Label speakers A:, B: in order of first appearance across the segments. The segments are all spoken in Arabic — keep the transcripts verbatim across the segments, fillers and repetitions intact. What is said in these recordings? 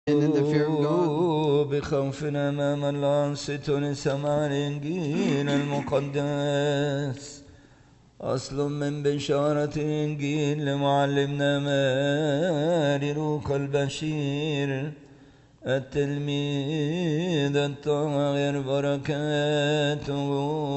A: and in the fear of God.
B: بخوف أمام الله ستر سماع الإنجيل المقدس. أصل من بشارة الإنجيل لمعلمنا ماري لوقا البشير التلميذ الطاهر بركاته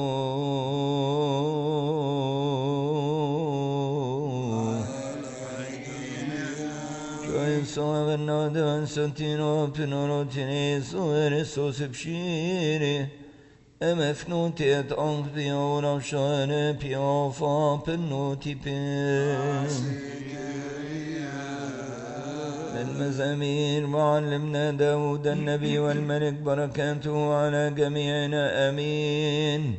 B: Sono venuto in Santino Pinorotini Suereso Sepshiri e mefnuti et angbio una shane piofa pennuti pin المزامير معلمنا داود النبي والملك بركاته على جميعنا آمين.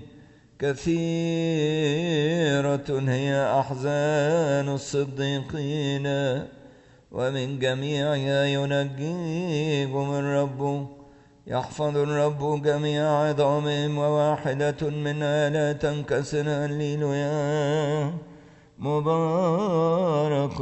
B: كثيرة هي أحزان الصديقين ومن جميعها ينجيهم الرب. يحفظ الرب جميع عظامهم وواحدة منها لا تنكسر. هللويا. مبارك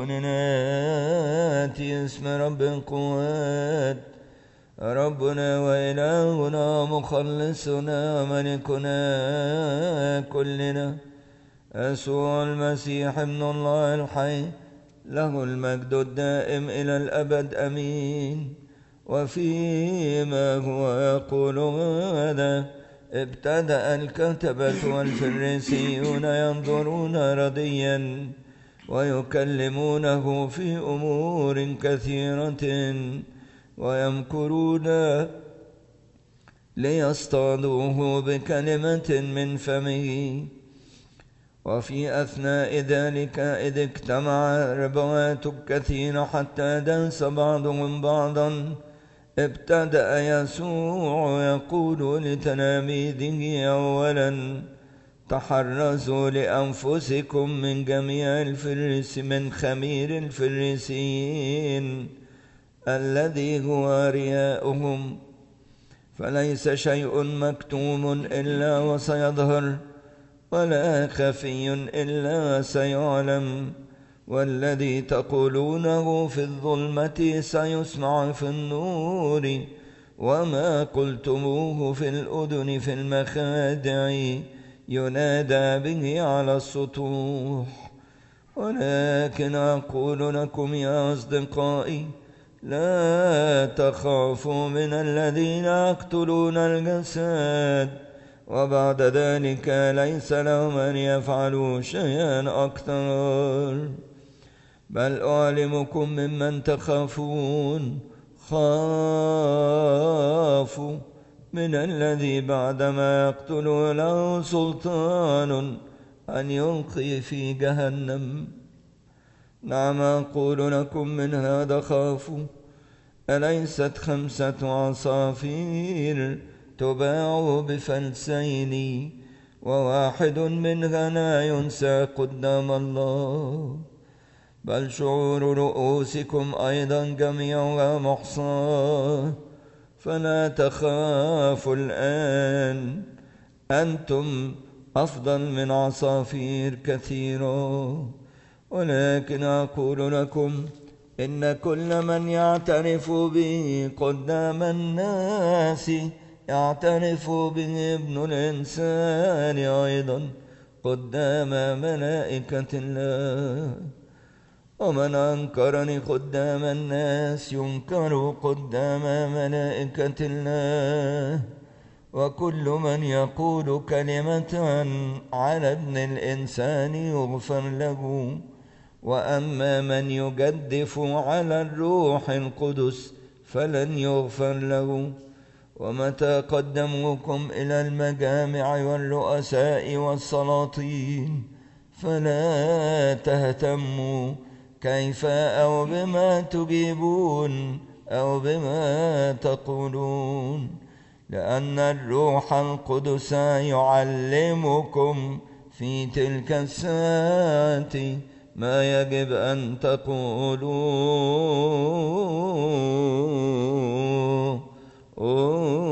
B: ناتي اسم رب القوات ربنا وإلهنا مخلصنا ملكنا كلنا يسوع المسيح ابن الله الحي له المجد الدائم إلى الأبد أمين. وفيما هو يقول هذا ابتدأ الكتبة والفريسيون ينظرون رضيا ويكلمونه في أمور كثيرة ويمكرون ليصطادوه بكلمة من فمه. وفي أثناء ذلك إذ اجتمع ربوات كثيرة حتى دنس بعضهم بعضا ابتدأ يسوع يقول لتلاميذه أولا تحرزوا لأنفسكم من جميع الفريس من خمير الفريسيين الذي هو رياؤهم، فليس شيء مكتوم إلا وسيظهر ولا خفي إلا سيعلم، والذي تقولونه في الظلمة سيسمع في النور، وما قلتموه في الأذن في المخادع ينادى به على السطوح. ولكن أقول لكم يا أصدقائي لا تخافوا من الذين يقتلون الجسد وبعد ذلك ليس لهم أن يفعلوا شيئا أكثر، بل أعلمكم ممن تخافون. خافوا من الذي بعدما يقتل له سلطان أن يلقي في جهنم. نعم أقول لكم من هذا خافوا. أليست خمسة عصافير تباع بفلسين وواحد منها لا ينسى قدام الله؟ بل شعور رؤوسكم أيضا جميعها محصاة. فلا تخافوا الآن، أنتم أفضل من عصافير كثيرة. ولكن أقول لكم إن كل من يعترف به قدام الناس يعترف به ابن الإنسان أيضا قدام ملائكة الله. ومن أنكرني قدام الناس ينكر قدام ملائكة الله. وكل من يقول كلمة على ابن الإنسان يغفر له، وأما من يجدف على الروح القدس فلن يغفر له. ومتى قدموكم إلى المجامع والرؤساء والسلاطين فلا تهتموا كيف أو بما تجيبون أو بما تقولون، لأن الروح القدس يعلمكم في تلك الساعة ما يجب أن تقولوا.